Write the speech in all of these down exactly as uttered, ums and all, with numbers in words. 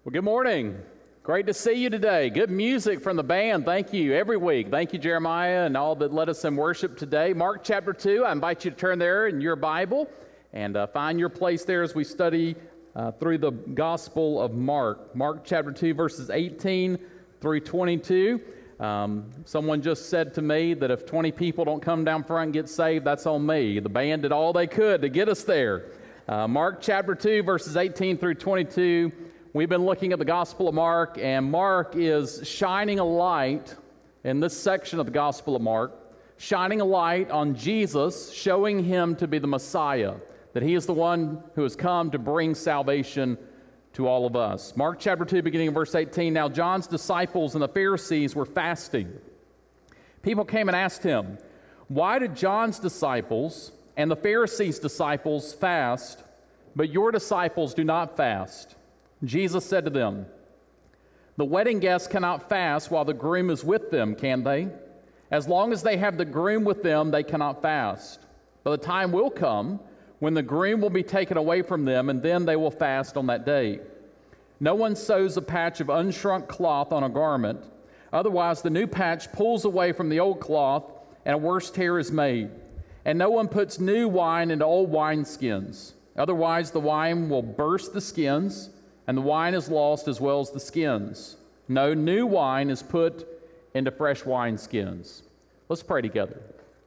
Well, good morning. Great to see you today. Good music from the band. Thank you every week. Thank you, Jeremiah, and all that led us in worship today. Mark chapter two, I invite you to turn there in your Bible and uh, find your place there as we study uh, through the Gospel of Mark. Mark chapter two, verses eighteen through twenty-two. Um, someone just said to me that if twenty people don't come down front and get saved, that's on me. The band did all they could to get us there. Uh, Mark chapter two, verses eighteen through twenty-two. We've been looking at the Gospel of Mark, and Mark is shining a light in this section of the Gospel of Mark, shining a light on Jesus, showing him to be the Messiah, that he is the one who has come to bring salvation to all of us. Mark chapter two, beginning in verse eighteen, Now John's disciples and the Pharisees were fasting. People came and asked him, Why did John's disciples and the Pharisees' disciples fast, but your disciples do not fast? Jesus said to them, The wedding guests cannot fast while the groom is with them, can they? As long as they have the groom with them, they cannot fast. But the time will come when the groom will be taken away from them, and then they will fast on that day. No one sews a patch of unshrunk cloth on a garment. Otherwise, the new patch pulls away from the old cloth, and a worse tear is made. And no one puts new wine into old wineskins. Otherwise, the wine will burst the skins, and the wine is lost as well as the skins. No new wine is put into fresh wineskins. Let's pray together.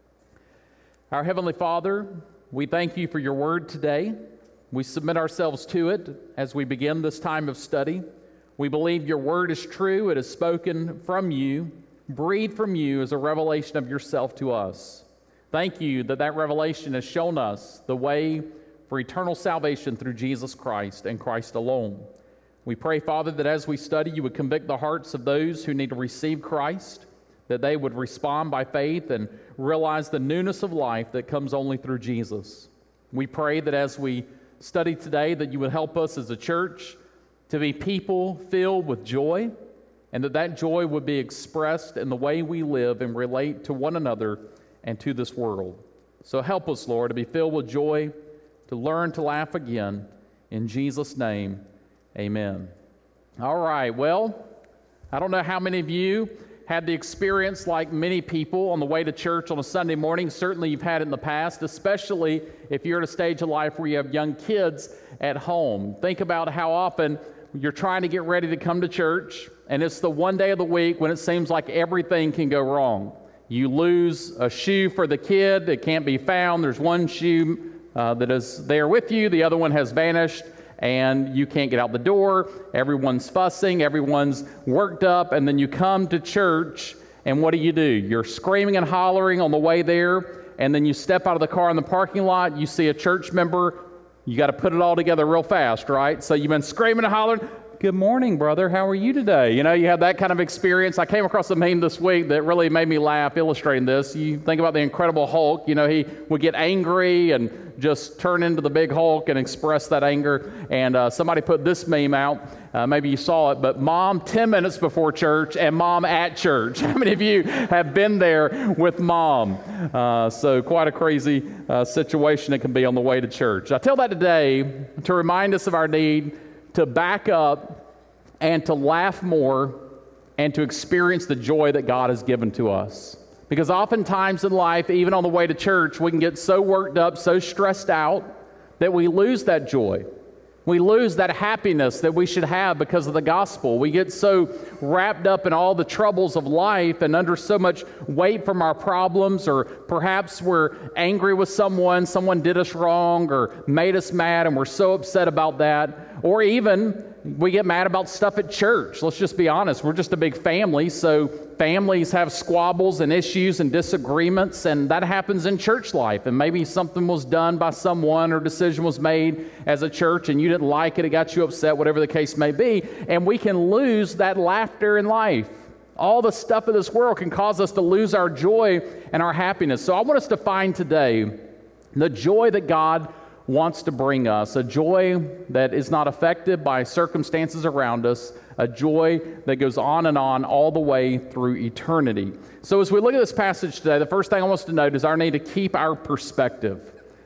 Our Heavenly Father, we thank you for your word today. We submit ourselves to it as we begin this time of study. We believe your word is true. It is spoken from you, breathed from you as a revelation of yourself to us. Thank you that that revelation has shown us the way for eternal salvation through Jesus Christ and Christ alone. We pray, Father, that as we study, you would convict the hearts of those who need to receive Christ, that they would respond by faith and realize the newness of life that comes only through Jesus. We pray that as we study today, that you would help us as a church to be people filled with joy, and that that joy would be expressed in the way we live and relate to one another and to this world. So help us, Lord, to be filled with joy, to learn to laugh again. In Jesus' name, amen. All right, well, I don't know how many of you had the experience like many people on the way to church on a Sunday morning. Certainly you've had it in the past, especially if you're at a stage of life where you have young kids at home. Think about how often you're trying to get ready to come to church, and it's the one day of the week when it seems like everything can go wrong. You lose a shoe for the kid, it can't be found. There's one shoe Uh, that is there with you, the other one has vanished, and you can't get out the door. Everyone's fussing, everyone's worked up, and then you come to church, and what do you do? You're screaming and hollering on the way there, and then you step out of the car in the parking lot, you see a church member, you got to put it all together real fast, right? So you've been screaming and hollering, Good morning, brother. How are you today? You know, you have that kind of experience. I came across a meme this week that really made me laugh illustrating this. You think about the Incredible Hulk. You know, he would get angry and just turn into the big Hulk and express that anger. And uh, somebody put this meme out. Uh, maybe you saw it, but Mom ten minutes before church and Mom at church. How many of you have been there with Mom? Uh, so quite a crazy uh, situation it can be on the way to church. I tell that today to remind us of our need to back up and to laugh more and to experience the joy that God has given to us. Because oftentimes in life, even on the way to church, we can get so worked up, so stressed out, that we lose that joy. We lose that happiness that we should have because of the gospel. We get so wrapped up in all the troubles of life and under so much weight from our problems, or perhaps we're angry with someone, someone did us wrong or made us mad, and we're so upset about that. Or even we get mad about stuff at church. Let's just be honest. We're just a big family, so families have squabbles and issues and disagreements, and that happens in church life. And maybe something was done by someone or decision was made as a church and you didn't like it, it got you upset, whatever the case may be, and we can lose that laughter in life. All the stuff of this world can cause us to lose our joy and our happiness. So I want us to find today the joy that God wants to bring us, a joy that is not affected by circumstances around us, a joy that goes on and on all the way through eternity. So as we look at this passage today, the first thing I want us to note is our need to keep our perspective.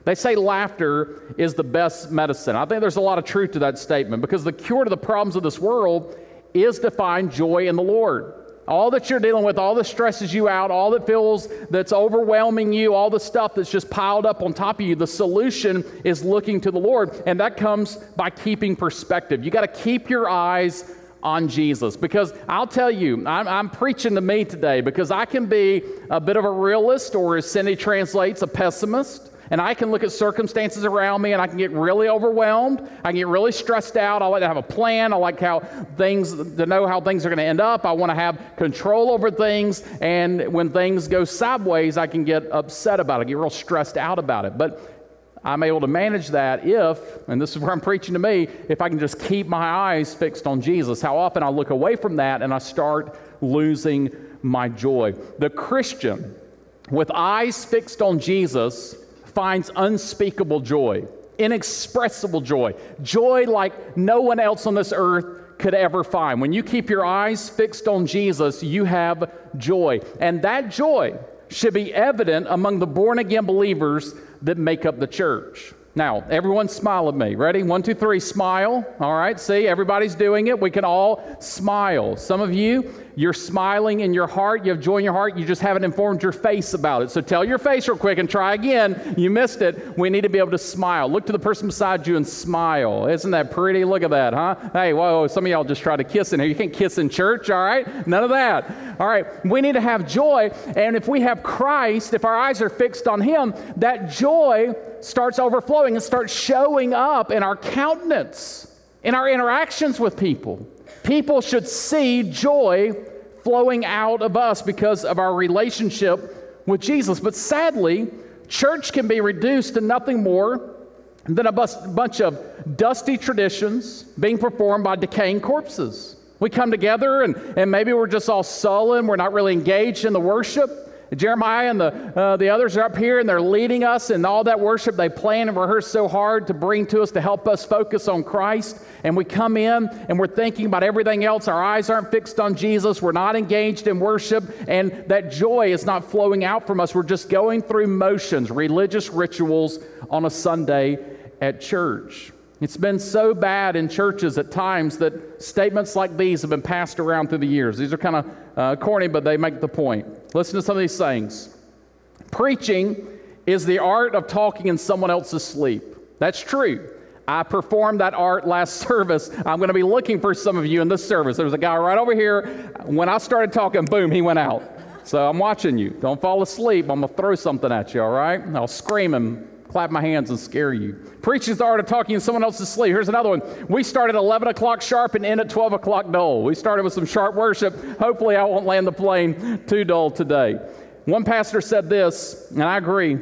They say laughter is the best medicine. I think there's a lot of truth to that statement, because the cure to the problems of this world is to find joy in the Lord. All that you're dealing with, all that stresses you out, all that feels that's overwhelming you, all the stuff that's just piled up on top of you, the solution is looking to the Lord. And that comes by keeping perspective. You got to keep your eyes on Jesus, because I'll tell you, I'm, I'm preaching to me today, because I can be a bit of a realist, or as Cindy translates, a pessimist. And I can look at circumstances around me and I can get really overwhelmed. I can get really stressed out. I like to have a plan. I like how things, to know how things are going to end up. I want to have control over things. And when things go sideways, I can get upset about it, get real stressed out about it. But I'm able to manage that if, and this is where I'm preaching to me, if I can just keep my eyes fixed on Jesus. How often I look away from that and I start losing my joy. The Christian with eyes fixed on Jesus finds unspeakable joy, inexpressible joy, joy like no one else on this earth could ever find. When you keep your eyes fixed on Jesus, you have joy. And that joy should be evident among the born-again believers that make up the church. Now, everyone smile at me. Ready? One, two, three, smile. All right, see, everybody's doing it. We can all smile. Some of you, you're smiling in your heart. You have joy in your heart. You just haven't informed your face about it. So tell your face real quick and try again. You missed it. We need to be able to smile. Look to the person beside you and smile. Isn't that pretty? Look at that, huh? Hey, whoa, some of y'all just try to kiss in here. You can't kiss in church, all right? None of that. All right, we need to have joy. And if we have Christ, if our eyes are fixed on Him, that joy starts overflowing and starts showing up in our countenance, in our interactions with people. People should see joy flowing out of us because of our relationship with Jesus. But sadly, church can be reduced to nothing more than a bus- bunch of dusty traditions being performed by decaying corpses. We come together and, and maybe we're just all sullen. We're not really engaged in the worship. Jeremiah and the uh, the others are up here and they're leading us in all that worship they plan and rehearse so hard to bring to us to help us focus on Christ. And we come in and we're thinking about everything else. Our eyes aren't fixed on Jesus. We're not engaged in worship, and that joy is not flowing out from us. We're just going through motions, religious rituals on a Sunday at church. It's been so bad in churches at times that statements like these have been passed around through the years. These are kind of uh, corny, but they make the point. Listen to some of these sayings. Preaching is the art of talking in someone else's sleep. That's true. I performed that art last service. I'm going to be looking for some of you in this service. There was a guy right over here. When I started talking, boom, he went out. So I'm watching you. Don't fall asleep. I'm going to throw something at you, all right? I'll scream and clap my hands and scare you. Preaching is the art of talking in someone else's sleep. Here's another one. We started at eleven o'clock sharp and end at twelve o'clock dull. We started with some sharp worship. Hopefully I won't land the plane too dull today. One pastor said this, and I agree.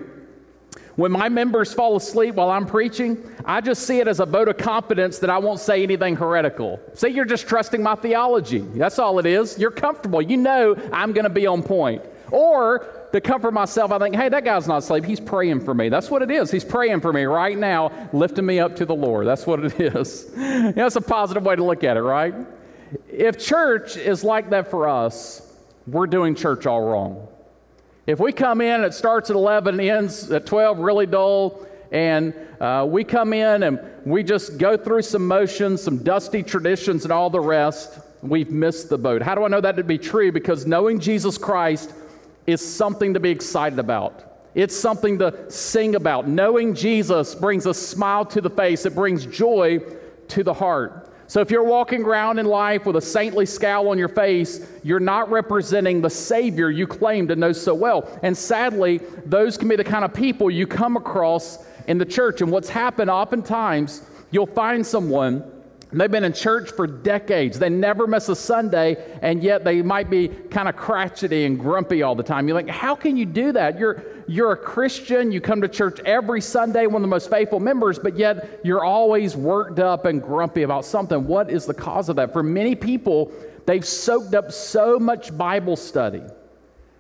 When my members fall asleep while I'm preaching, I just see it as a vote of confidence that I won't say anything heretical. See, you're just trusting my theology. That's all it is. You're comfortable. You know I'm going to be on point. Or to comfort myself, I think, hey, that guy's not asleep. He's praying for me. That's what it is. He's praying for me right now, lifting me up to the Lord. That's what it is. You know, that's a positive way to look at it, right? If church is like that for us, we're doing church all wrong. If we come in, it starts at eleven, ends at twelve, really dull, and uh, we come in and we just go through some motions, some dusty traditions and all the rest, we've missed the boat. How do I know that to be true? Because knowing Jesus Christ is something to be excited about. It's something to sing about. Knowing Jesus brings a smile to the face. It brings joy to the heart. So if you're walking around in life with a saintly scowl on your face, you're not representing the Savior you claim to know so well. And sadly, those can be the kind of people you come across in the church. And what's happened oftentimes, you'll find someone, and they've been in church for decades. They never miss a Sunday, and yet they might be kind of crotchety and grumpy all the time. You're like, how can you do that? You're you're a Christian. You come to church every Sunday, one of the most faithful members, but yet you're always worked up and grumpy about something. What is the cause of that? For many people, they've soaked up so much Bible study.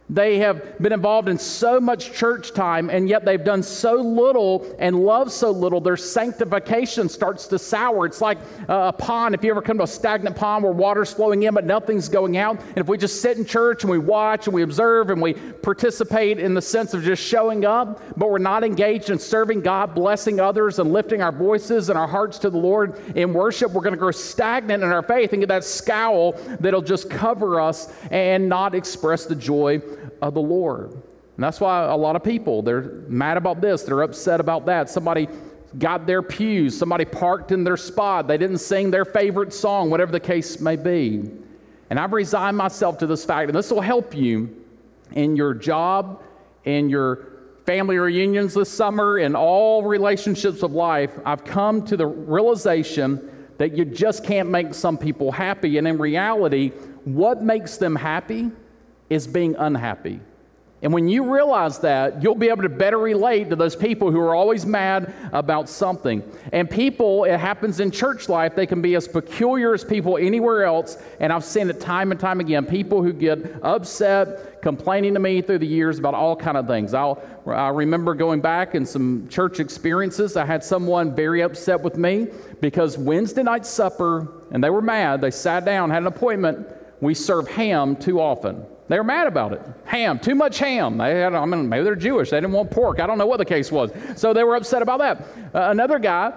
They have been involved in so much church time, and yet they've done so little and love so little, their sanctification starts to sour. It's like a pond. If you ever come to a stagnant pond where water's flowing in but nothing's going out, and if we just sit in church and we watch and we observe and we participate in the sense of just showing up, but we're not engaged in serving God, blessing others, and lifting our voices and our hearts to the Lord in worship, we're going to grow stagnant in our faith and get that scowl that'll just cover us and not express the joy of the Lord. And that's why a lot of people, they're mad about this, they're upset about that. Somebody got their pews, somebody parked in their spot, they didn't sing their favorite song, whatever the case may be. And I've resigned myself to this fact, and this will help you in your job, in your family reunions this summer, in all relationships of life. I've come to the realization that you just can't make some people happy, and in reality, what makes them happy is being unhappy. And when you realize that, you'll be able to better relate to those people who are always mad about something. And people, it happens in church life, they can be as peculiar as people anywhere else, and I've seen it time and time again. People who get upset, complaining to me through the years about all kind of things. I'll, I remember going back in some church experiences, I had someone very upset with me because Wednesday night supper, and they were mad, they sat down, had an appointment, we serve ham too often. They were mad about it. Ham, too much ham. They had, I mean, maybe they're Jewish. They didn't want pork. I don't know what the case was. So they were upset about that. Uh, another guy,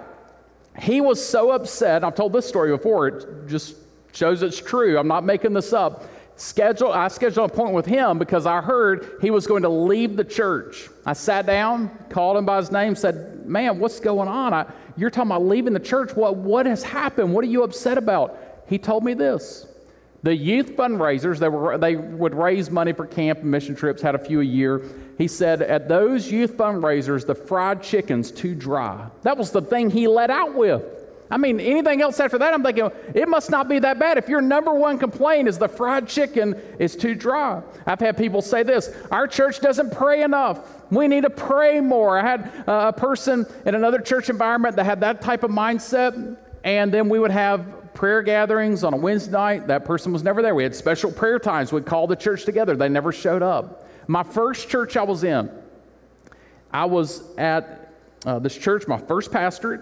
he was so upset. I've told this story before. It just shows it's true. I'm not making this up. Schedule, I scheduled an appointment with him because I heard he was going to leave the church. I sat down, called him by his name, said, man, what's going on? I, you're talking about leaving the church. What, what has happened? What are you upset about? He told me this. The youth fundraisers, they, were, they would raise money for camp and mission trips, had a few a year. He said, at those youth fundraisers, the fried chicken's too dry. That was the thing he let out with. I mean, anything else after that, I'm thinking, it must not be that bad. If your number one complaint is the fried chicken is too dry. I've had people say this, our church doesn't pray enough. We need to pray more. I had uh, a person in another church environment that had that type of mindset, and then we would have prayer gatherings on a Wednesday night. That person was never there. We had special prayer times. We'd call the church together. They never showed up. My first church I was in, I was at uh, this church, my first pastorate,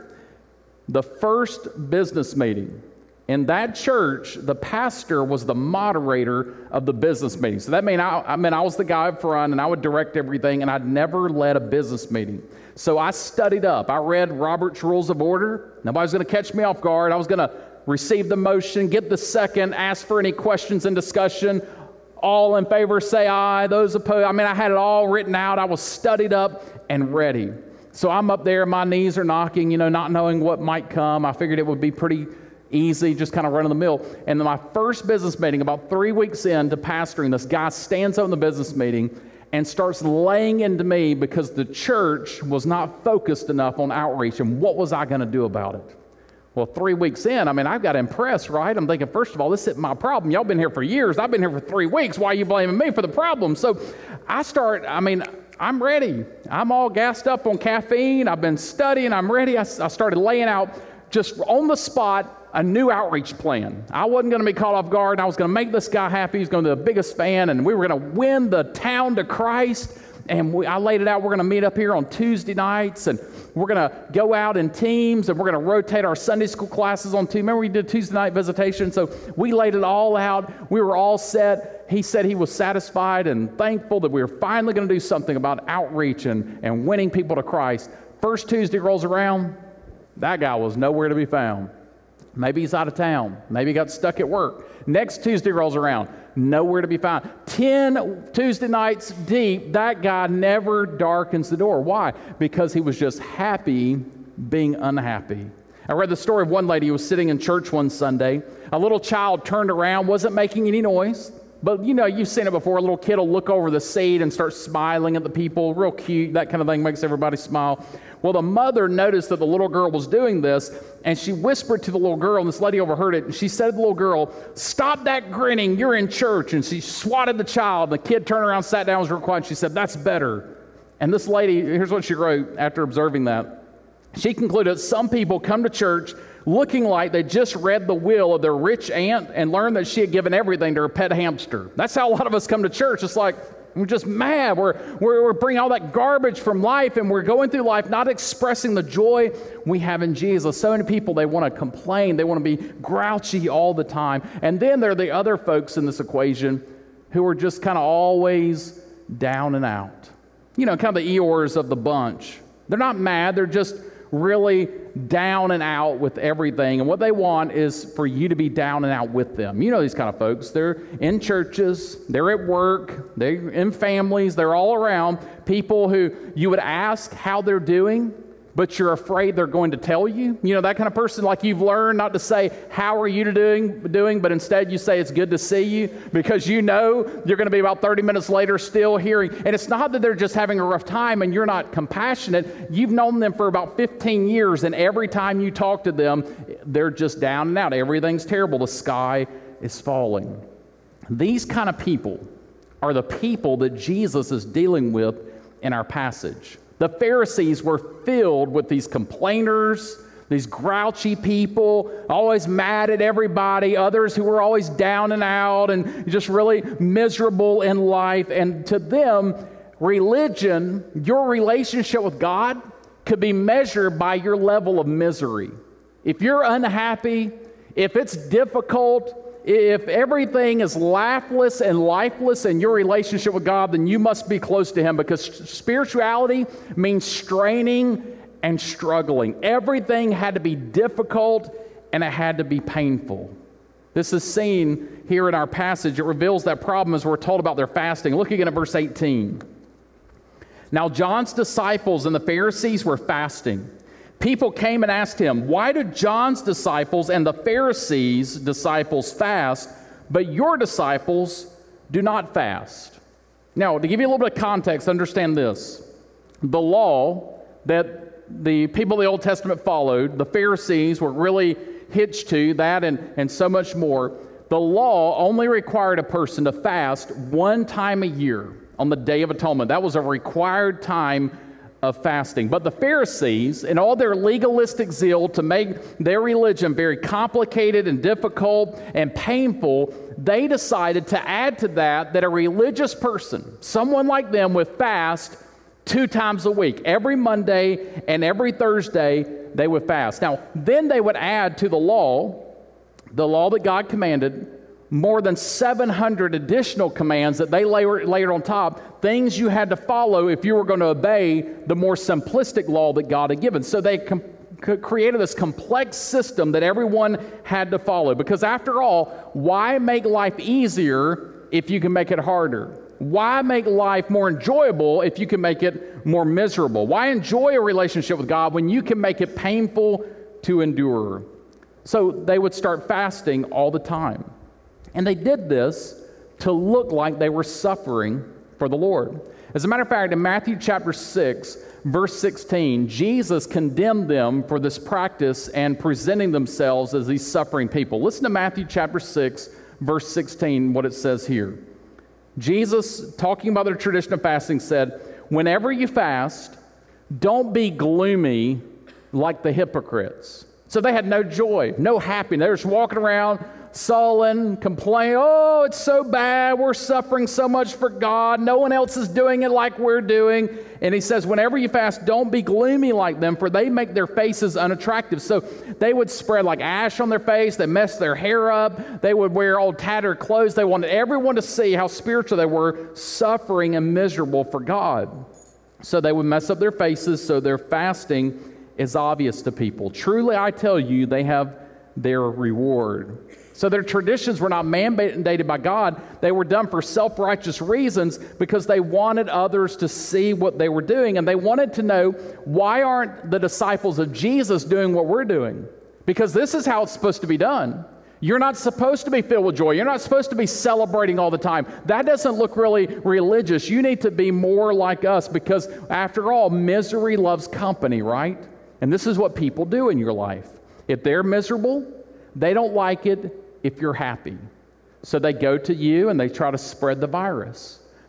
the first business meeting. In that church, the pastor was the moderator of the business meeting. So that meant I, I mean I was the guy up front, and I would direct everything, and I'd never led a business meeting. So I studied up. I read Robert's Rules of Order. Nobody's going to catch me off guard. I was going to receive the motion, get the second, ask for any questions in discussion. All in favor, say aye. Those opposed, I mean, I had it all written out. I was studied up and ready. So I'm up there, my knees are knocking, you know, not knowing what might come. I figured it would be pretty easy, just kind of run of the mill. And then my first business meeting, about three weeks into pastoring, this guy stands up in the business meeting and starts laying into me because the church was not focused enough on outreach, and what was I going to do about it? Well, three weeks in, I mean, I've got impressed, right? I'm thinking, first of all, this isn't my problem. Y'all been here for years. I've been here for three weeks. Why are you blaming me for the problem? So I start, I mean, I'm ready. I'm all gassed up on caffeine. I've been studying. I'm ready. I, I started laying out just on the spot a new outreach plan. I wasn't going to be caught off guard. I was going to make this guy happy. He's going to be the biggest fan, and we were going to win the town to Christ. And we, I laid it out. We're going to meet up here on Tuesday nights, and we're going to go out in teams, and we're going to rotate our Sunday school classes on Tuesday. Remember we did Tuesday night visitation? So we laid it all out. We were all set. He said he was satisfied and thankful that we were finally going to do something about outreach and, and winning people to Christ. First Tuesday rolls around. That guy was nowhere to be found. Maybe he's out of town. Maybe he got stuck at work. Next Tuesday rolls around. Nowhere to be found. Ten Tuesday nights deep, that guy never darkens the door. Why? Because he was just happy being unhappy. I read the story of one lady who was sitting in church one Sunday. A little child turned around, wasn't making any noise. But, you know, you've seen it before. A little kid will look over the seat and start smiling at the people. Real cute. That kind of thing makes everybody smile. Well, the mother noticed that the little girl was doing this, and she whispered to the little girl, and this lady overheard it, and she said to the little girl, "Stop that grinning. You're in church." And she swatted the child. The kid turned around, sat down, was real quiet, and she said, "That's better." And this lady, here's what she wrote after observing that. She concluded, some people come to church looking like they just read the will of their rich aunt and learned that she had given everything to her pet hamster. That's how a lot of us come to church. It's like, We're just mad. We're, we're, we're bringing all that garbage from life, and we're going through life not expressing the joy we have in Jesus. So many people, they want to complain. They want to be grouchy all the time. And then there are the other folks in this equation who are just kind of always down and out. You know, kind of the Eeyores of the bunch. They're not mad. They're just really down and out with everything. And what they want is for you to be down and out with them. You know these kind of folks. They're in churches. They're at work. They're in families. They're all around. People who you would ask how they're doing, but you're afraid they're going to tell you. You know, that kind of person, like you've learned not to say, how are you doing, doing, but instead you say, it's good to see you, because you know you're going to be about thirty minutes later still hearing. And it's not that they're just having a rough time and you're not compassionate. You've known them for about fifteen years, and every time you talk to them, they're just down and out. Everything's terrible. The sky is falling. These kind of people are the people that Jesus is dealing with in our passage. The Pharisees were filled with these complainers, these grouchy people, always mad at everybody, others who were always down and out and just really miserable in life. And to them, religion, your relationship with God, could be measured by your level of misery. If you're unhappy, if it's difficult, if everything is laughless and lifeless in your relationship with God, then you must be close to Him, because spirituality means straining and struggling. Everything had to be difficult and it had to be painful. This is seen here in our passage. It reveals that problem as we're told about their fasting. Look again at verse eighteen. Now John's disciples and the Pharisees were fasting. People came and asked him, why do John's disciples and the Pharisees' disciples fast, but your disciples do not fast? Now, to give you a little bit of context, understand this. The law that the people of the Old Testament followed, the Pharisees were really hitched to that and, and so much more. The law only required a person to fast one time a year on the Day of Atonement. That was a required time of fasting. But the Pharisees, in all their legalistic zeal to make their religion very complicated and difficult and painful, they decided to add to that that a religious person, someone like them, would fast two times a week. Every Monday and every Thursday, they would fast. Now, then they would add to the law, the law that God commanded, more than seven hundred additional commands that they layered, layered on top, things you had to follow if you were going to obey the more simplistic law that God had given. So they com- created this complex system that everyone had to follow. Because after all, why make life easier if you can make it harder? Why make life more enjoyable if you can make it more miserable? Why enjoy a relationship with God when you can make it painful to endure? So they would start fasting all the time. And they did this to look like they were suffering for the Lord. As a matter of fact, in Matthew chapter six, verse sixteen, Jesus condemned them for this practice and presenting themselves as these suffering people. Listen to Matthew chapter six, verse sixteen, what it says here. Jesus, talking about their tradition of fasting, said, whenever you fast, don't be gloomy like the hypocrites. So they had no joy, no happiness. They were just walking around sullen, complaining, oh, it's so bad, we're suffering so much for God, no one else is doing it like we're doing. And he says, whenever you fast, don't be gloomy like them, for they make their faces unattractive. So they would spread like ash on their face, they messed their hair up, they would wear old tattered clothes. They wanted everyone to see how spiritual they were, suffering and miserable for God. So they would mess up their faces, so their fasting is obvious to people. Truly, I tell you, they have their reward. So their traditions were not mandated by God. They were done for self-righteous reasons because they wanted others to see what they were doing. And they wanted to know, why aren't the disciples of Jesus doing what we're doing? Because this is how it's supposed to be done. You're not supposed to be filled with joy. You're not supposed to be celebrating all the time. That doesn't look really religious. You need to be more like us because, after all, misery loves company, right? And this is what people do in your life. If they're miserable, they don't like it if you're happy. So they go to you and they try to spread the virus.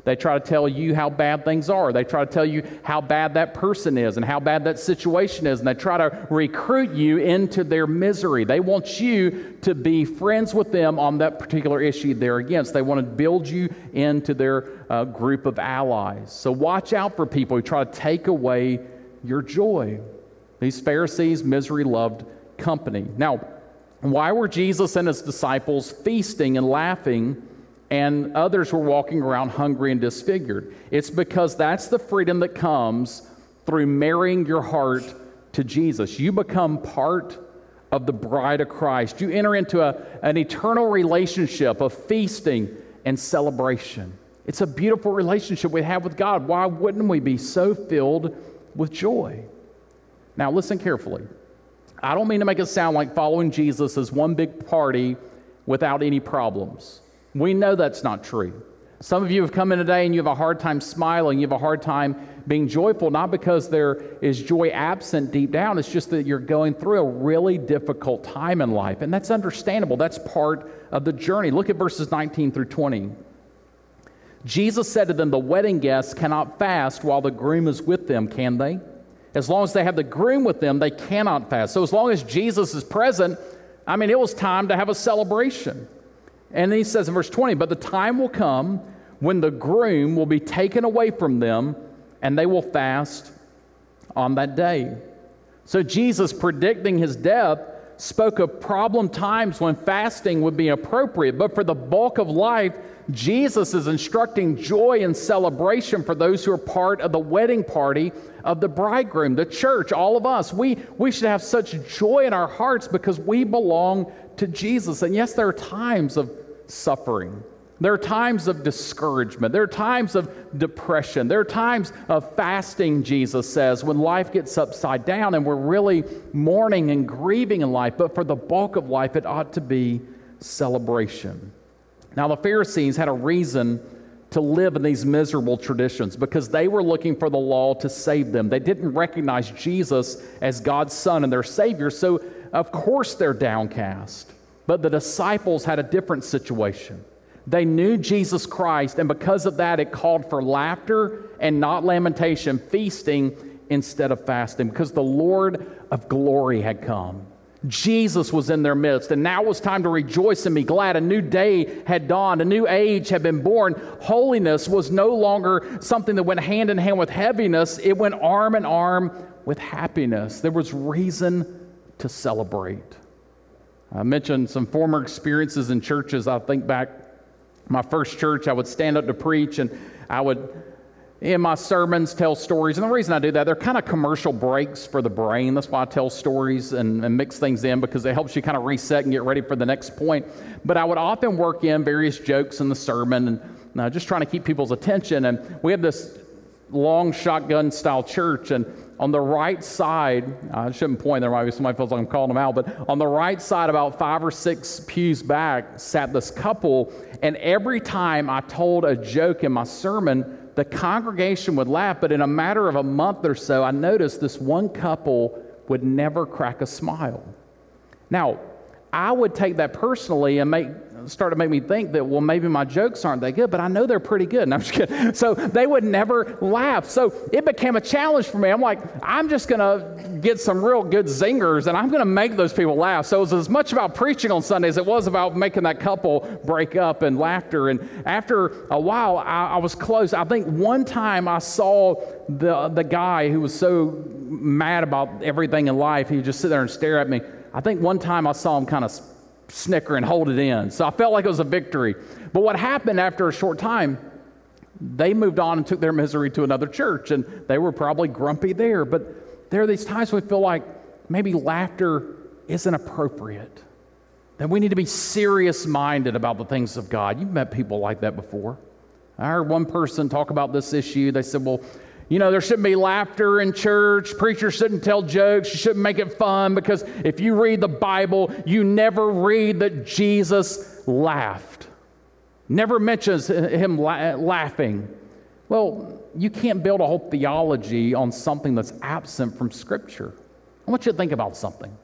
They try to tell you how bad things are. They try to tell you how bad that person is and how bad that situation is. And they try to recruit you into their misery. They want you to be friends with them on that particular issue they're against. They want to build you into their uh, group of allies. So watch out for people who try to take away your joy. These Pharisees, misery loved company. Now, why were Jesus and his disciples feasting and laughing, and others were walking around hungry and disfigured? It's because that's the freedom that comes through marrying your heart to Jesus. You become part of the bride of Christ. You enter into a, an eternal relationship of feasting and celebration. It's a beautiful relationship we have with God. Why wouldn't we be so filled with joy? Now, listen carefully. I don't mean to make it sound like following Jesus is one big party without any problems. We know that's not true. Some of you have come in today and you have a hard time smiling. You have a hard time being joyful, not because there is joy absent deep down. It's just that you're going through a really difficult time in life. And that's understandable. That's part of the journey. Look at verses nineteen through twenty. Jesus said to them, "The wedding guests cannot fast while the groom is with them, can they? As long as they have the groom with them, they cannot fast." So as long as Jesus is present, I mean, it was time to have a celebration. And then he says in verse twenty, "But the time will come when the groom will be taken away from them, and they will fast on that day." So Jesus, predicting his death, spoke of problem times when fasting would be appropriate. But for the bulk of life, Jesus is instructing joy and celebration for those who are part of the wedding party of the bridegroom, the church, all of us. We, we should have such joy in our hearts because we belong to Jesus. And yes, there are times of suffering. There are times of discouragement. There are times of depression. There are times of fasting, Jesus says, when life gets upside down and we're really mourning and grieving in life. But for the bulk of life, it ought to be celebration. Now, the Pharisees had a reason to live in these miserable traditions because they were looking for the law to save them. They didn't recognize Jesus as God's Son and their Savior, so of course they're downcast. But the disciples had a different situation. They knew Jesus Christ, and because of that, it called for laughter and not lamentation, feasting instead of fasting, because the Lord of glory had come. Jesus was in their midst, and now it was time to rejoice and be glad. A new day had dawned. A new age had been born. Holiness was no longer something that went hand in hand with heaviness. It went arm in arm with happiness. There was reason to celebrate. I mentioned some former experiences in churches. I think back my first church, I would stand up to preach, and I would, in my sermons, tell stories. And the reason I do that, they're kind of commercial breaks for the brain. That's why I tell stories and, and mix things in, because it helps you kind of reset and get ready for the next point. But I would often work in various jokes in the sermon, and uh, just trying to keep people's attention. And we have this long shotgun-style church, and on the right side, I shouldn't point there, might be somebody feels like I'm calling them out, but on the right side, about five or six pews back, sat this couple, and every time I told a joke in my sermon, the congregation would laugh, but in a matter of a month or so, I noticed this one couple would never crack a smile. Now, I would take that personally and make start to make me think that, well, maybe my jokes aren't that good, but I know they're pretty good. And I'm just kidding. So they would never laugh. So it became a challenge for me. I'm like, I'm just going to get some real good zingers, and I'm going to make those people laugh. So it was as much about preaching on Sunday as it was about making that couple break up in laughter. And after a while, I, I was close. I think one time I saw the, the guy who was so mad about everything in life, he would just sit there and stare at me. I think one time I saw him kind of snicker and hold it in. So I felt like it was a victory. But what happened after a short time, they moved on and took their misery to another church, and they were probably grumpy there. But there are these times we feel like maybe laughter isn't appropriate, that we need to be serious-minded about the things of God. You've met people like that before. I heard one person talk about this issue. They said, well, you know, there shouldn't be laughter in church. Preachers shouldn't tell jokes. You shouldn't make it fun, because if you read the Bible, you never read that Jesus laughed. Never mentions him la- laughing. Well, you can't build a whole theology on something that's absent from Scripture. I want you to think about something.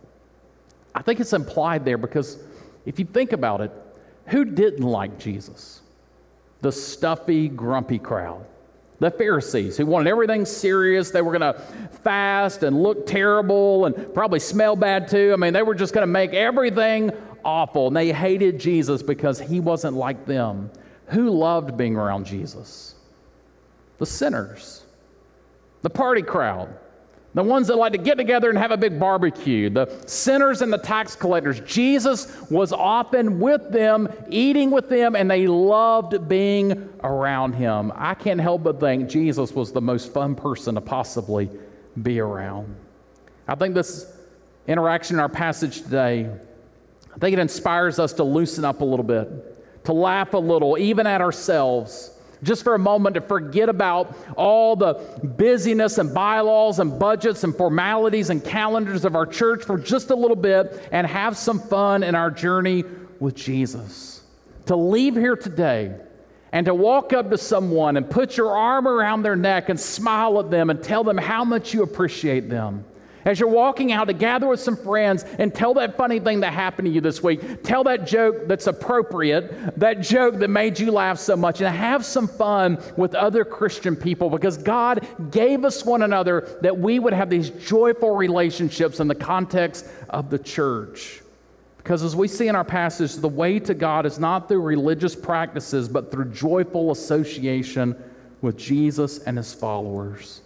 I think it's implied there, because if you think about it, who didn't like Jesus? The stuffy, grumpy crowd. The Pharisees, who wanted everything serious. They were going to fast and look terrible and probably smell bad too. I mean, they were just going to make everything awful. And they hated Jesus because he wasn't like them. Who loved being around Jesus? The sinners. The party crowd. The ones that like to get together and have a big barbecue. The sinners and the tax collectors. Jesus was often with them, eating with them, and they loved being around him. I can't help but think Jesus was the most fun person to possibly be around. I think this interaction in our passage today, I think it inspires us to loosen up a little bit, to laugh a little, even at ourselves. Just for a moment to forget about all the busyness and bylaws and budgets and formalities and calendars of our church for just a little bit and have some fun in our journey with Jesus. To leave here today and to walk up to someone and put your arm around their neck and smile at them and tell them how much you appreciate them. As you're walking out to gather with some friends and tell that funny thing that happened to you this week, tell that joke that's appropriate, that joke that made you laugh so much, and have some fun with other Christian people, because God gave us one another that we would have these joyful relationships in the context of the church. Because as we see in our passage, the way to God is not through religious practices, but through joyful association with Jesus and his followers.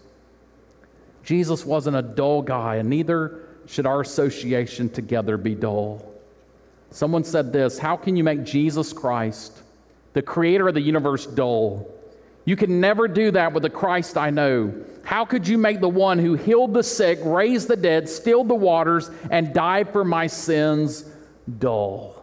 Jesus wasn't a dull guy, and neither should our association together be dull. Someone said this: how can you make Jesus Christ, the creator of the universe, dull? You can never do that with the Christ I know. How could you make the one who healed the sick, raised the dead, stilled the waters, and died for my sins dull?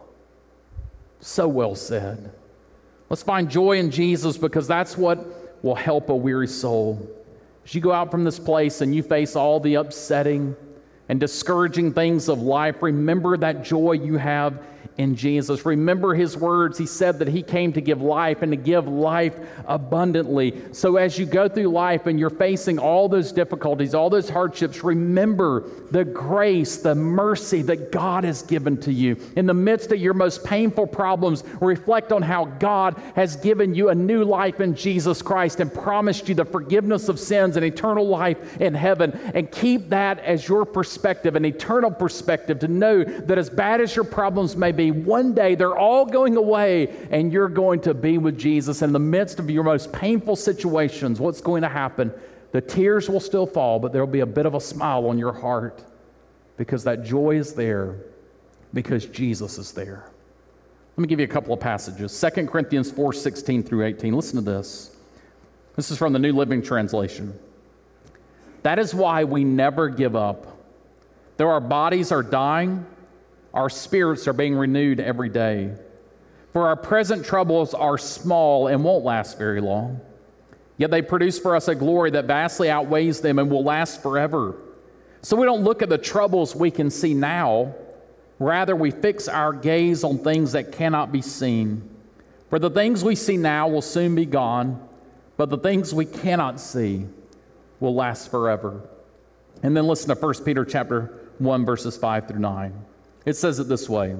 So well said. Let's find joy in Jesus, because that's what will help a weary soul. As you go out from this place and you face all the upsetting and discouraging things of life, remember that joy you have in Jesus. Remember his words. He said that he came to give life and to give life abundantly. So as you go through life and you're facing all those difficulties, all those hardships, remember the grace, the mercy that God has given to you. In the midst of your most painful problems, reflect on how God has given you a new life in Jesus Christ and promised you the forgiveness of sins and eternal life in heaven. And keep that as your perspective, an eternal perspective, to know that as bad as your problems may be, one day they're all going away and you're going to be with Jesus. In the midst of your most painful situations, what's going to happen? The tears will still fall, but there'll be a bit of a smile on your heart, because that joy is there because Jesus is there. Let me give you a couple of passages. Second Corinthians four, sixteen through eighteen. Listen to this. This is from the New Living Translation. That is why we never give up. Though our bodies are dying, our spirits are being renewed every day. For our present troubles are small and won't last very long. Yet they produce for us a glory that vastly outweighs them and will last forever. So we don't look at the troubles we can see now. Rather, we fix our gaze on things that cannot be seen. For the things we see now will soon be gone, but the things we cannot see will last forever. And then listen to First Peter chapter one, verses five through nine. It says it this way: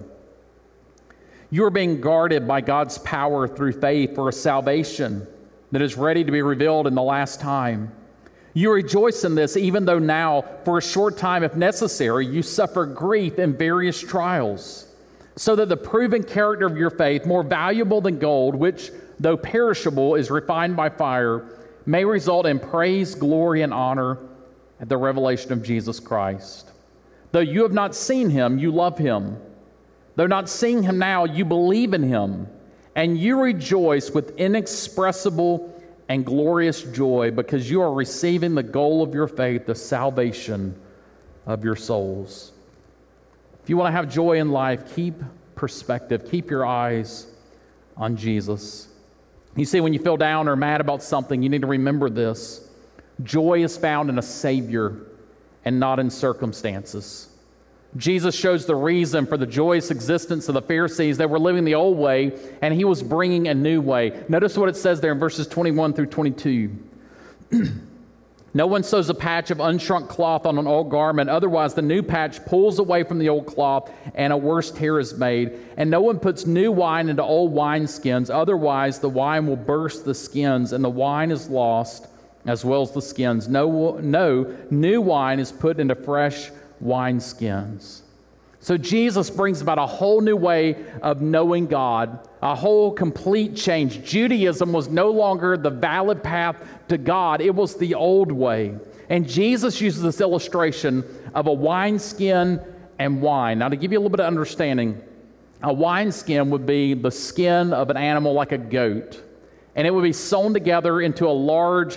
you are being guarded by God's power through faith for a salvation that is ready to be revealed in the last time. You rejoice in this, even though now, for a short time, if necessary, you suffer grief in various trials, so that the proven character of your faith, more valuable than gold, which, though perishable, is refined by fire, may result in praise, glory, and honor at the revelation of Jesus Christ. Though you have not seen him, you love him. Though not seeing him now, you believe in him, and you rejoice with inexpressible and glorious joy, because you are receiving the goal of your faith, the salvation of your souls. If you want to have joy in life, keep perspective. Keep your eyes on Jesus. You see, when you feel down or mad about something, you need to remember this: joy is found in a Savior and not in circumstances. Jesus shows the reason for the joyous existence of the Pharisees. They were living the old way, and he was bringing a new way. Notice what it says there in verses twenty-one through twenty-two. No one sews a patch of unshrunk cloth on an old garment, otherwise the new patch pulls away from the old cloth, and a worse tear is made. And no one puts new wine into old wineskins, otherwise the wine will burst the skins, and the wine is lost, as well as the skins. No, no new wine is put into fresh wineskins. So Jesus brings about a whole new way of knowing God, a whole complete change. Judaism was no longer the valid path to God. It was the old way. And Jesus uses this illustration of a wineskin and wine. Now, to give you a little bit of understanding, a wineskin would be the skin of an animal like a goat. And it would be sewn together into a large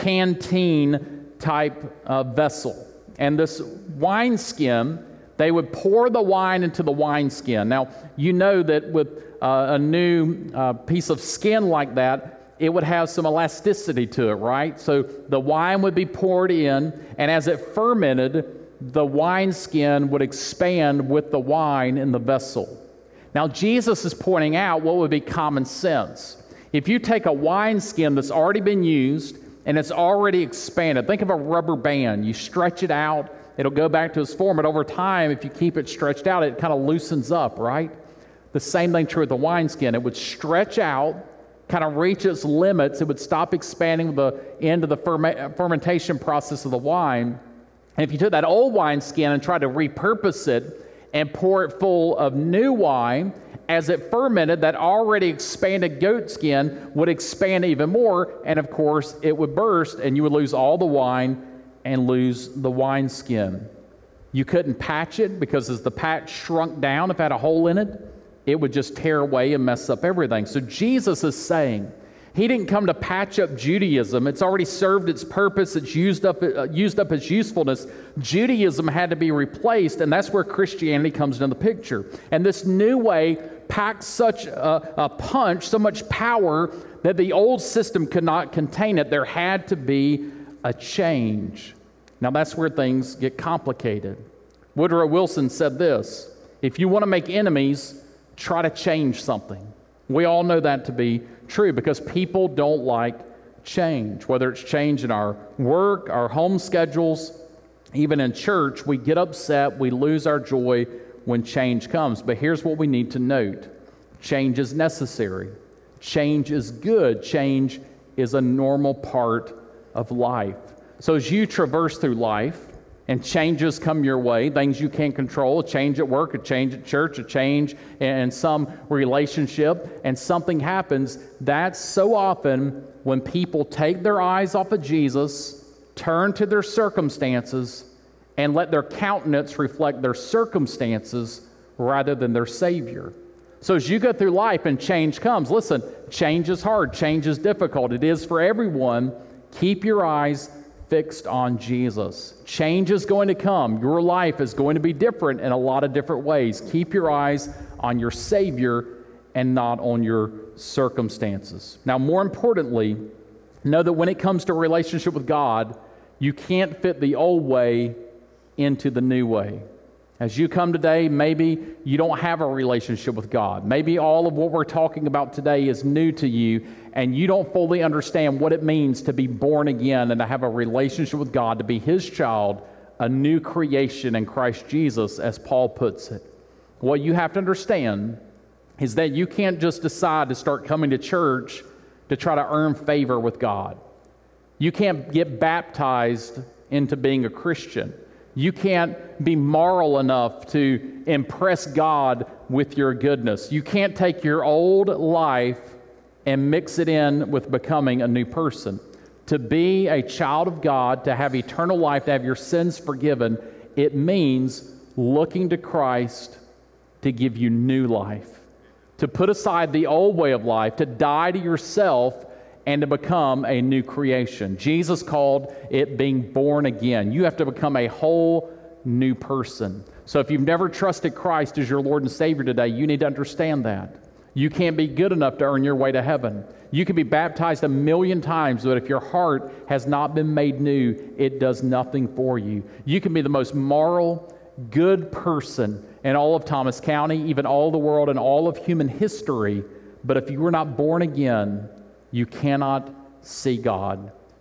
canteen type uh, vessel. And this wineskin, they would pour the wine into the wineskin. Now, you know that with uh, a new uh, piece of skin like that, it would have some elasticity to it, right? So the wine would be poured in, and as it fermented, the wineskin would expand with the wine in the vessel. Now, Jesus is pointing out what would be common sense. If you take a wineskin that's already been used and it's already expanded, think of a rubber band. You stretch it out, it'll go back to its form, but over time, if you keep it stretched out, it kind of loosens up, right? The same thing true with the wineskin. It would stretch out, kind of reach its limits. It would stop expanding with the end of the ferment, fermentation process of the wine. And if you took that old wineskin and tried to repurpose it and pour it full of new wine, as it fermented, that already expanded goat skin would expand even more, and of course, it would burst, and you would lose all the wine and lose the wineskin. You couldn't patch it because as the patch shrunk down, if it had a hole in it, it would just tear away and mess up everything. So Jesus is saying, he didn't come to patch up Judaism. It's already served its purpose. It's used up, uh, used up its usefulness. Judaism had to be replaced, and that's where Christianity comes into the picture. And this new way packs such a, a punch, so much power, that the old system could not contain it. There had to be a change. Now that's where things get complicated. Woodrow Wilson said this: if you want to make enemies, try to change something. We all know that to be true because people don't like change. Whether it's change in our work, our home schedules, even in church, we get upset, we lose our joy when change comes. But here's what we need to note: change is necessary. Change is good. Change is a normal part of life. So as you traverse through life and changes come your way, things you can't control, a change at work, a change at church, a change in some relationship, and something happens, that's so often when people take their eyes off of Jesus, turn to their circumstances, and let their countenance reflect their circumstances rather than their Savior. So as you go through life and change comes, listen, change is hard, change is difficult. It is for everyone. Keep your eyes fixed on Jesus. Change is going to come. Your life is going to be different in a lot of different ways. Keep your eyes on your Savior and not on your circumstances. Now, more importantly, know that when it comes to a relationship with God, you can't fit the old way into the new way. As you come today, maybe you don't have a relationship with God. Maybe all of what we're talking about today is new to you, and you don't fully understand what it means to be born again and to have a relationship with God, to be His child, a new creation in Christ Jesus, as Paul puts it. What you have to understand is that you can't just decide to start coming to church to try to earn favor with God. You can't get baptized into being a Christian. You can't be moral enough to impress God with your goodness. You can't take your old life and mix it in with becoming a new person. To be a child of God, to have eternal life, to have your sins forgiven, it means looking to Christ to give you new life. To put aside the old way of life, to die to yourself, and to become a new creation. Jesus called it being born again. You have to become a whole new person. So if you've never trusted Christ as your Lord and Savior today, you need to understand that. You can't be good enough to earn your way to heaven. You can be baptized a million times, but if your heart has not been made new, it does nothing for you. You can be the most moral, good person in all of Thomas County, even all the world and all of human history, but if you were not born again, you cannot see God.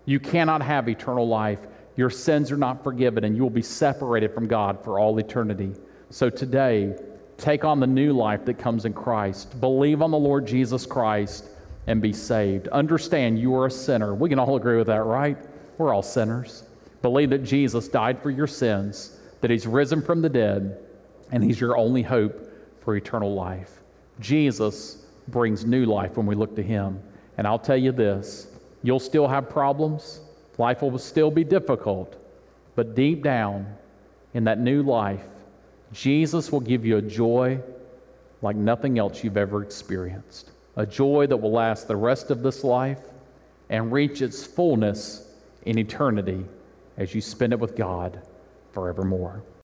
You cannot have eternal life. Your sins are not forgiven, and you will be separated from God for all eternity. So today, take on the new life that comes in Christ. Believe on the Lord Jesus Christ and be saved. Understand you are a sinner. We can all agree with that, right? We're all sinners. Believe that Jesus died for your sins, that he's risen from the dead, and he's your only hope for eternal life. Jesus brings new life when we look to him. And I'll tell you this, you'll still have problems. Life will still be difficult. But deep down in that new life, Jesus will give you a joy like nothing else you've ever experienced. A joy that will last the rest of this life and reach its fullness in eternity as you spend it with God forevermore.